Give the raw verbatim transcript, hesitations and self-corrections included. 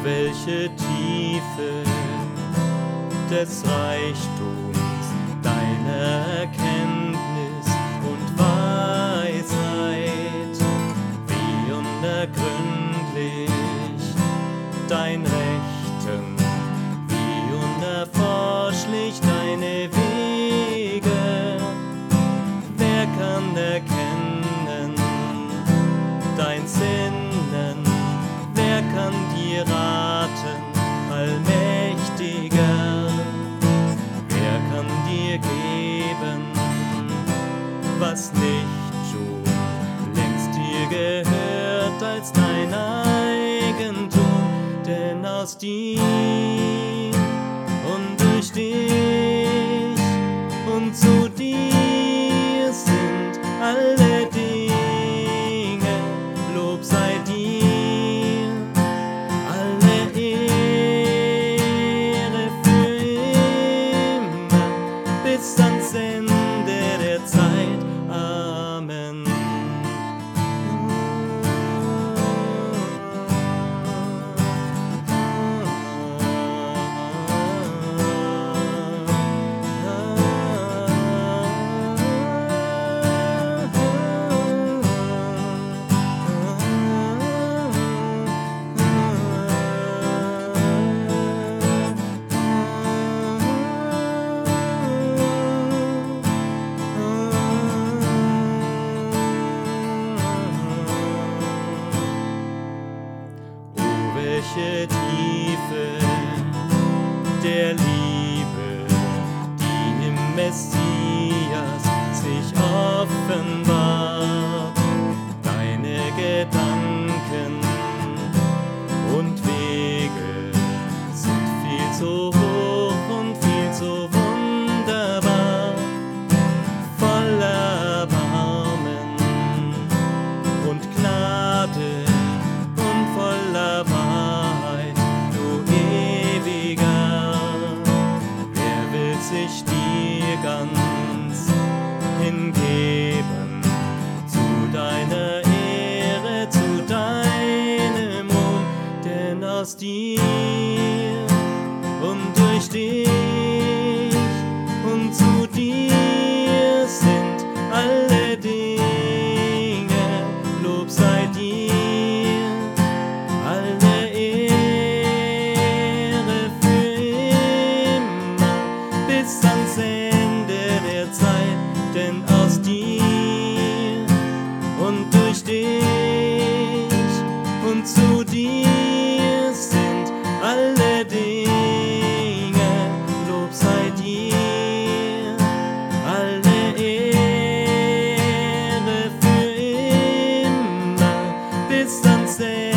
welche Tiefe des Reichtums deiner Erkenntnis und Weisheit, wie unergründlich dein Rechten, wie unerforschlich deine Wege. Wer kann erkennen dein Sinnen? Wer kann dir raten, Allmächtiger? Wer kann dir geben, was nicht schon längst dir gehört als dein Eigentum? Denn aus dir und durch dich und zu dir sind alle Dinge. Lob sei dir, alle Ehre für immer, bis ans Ende der Zeit. Amen. Welche Tiefe der Liebe, die im Messias sich offenbart. Deine Gedanken und Wege sind viel zu hoch und viel zu wunderbar, voller Erbarmen und Gnade und voller Wahrheit, du Ewiger. Wer will sich dir ganz hingeben, zu deiner Ehre, zu deinem Ruhm? Denn aus dir und durch dich und zu dir sind alle Dinge. Lob sei dir, alle Ehre für immer, bis ans Ende der Zeit. Denn aus dir und durch dich und zu dir sind alle Dinge. Lob sei dir, alle Ehre für immer, bis ans Ende.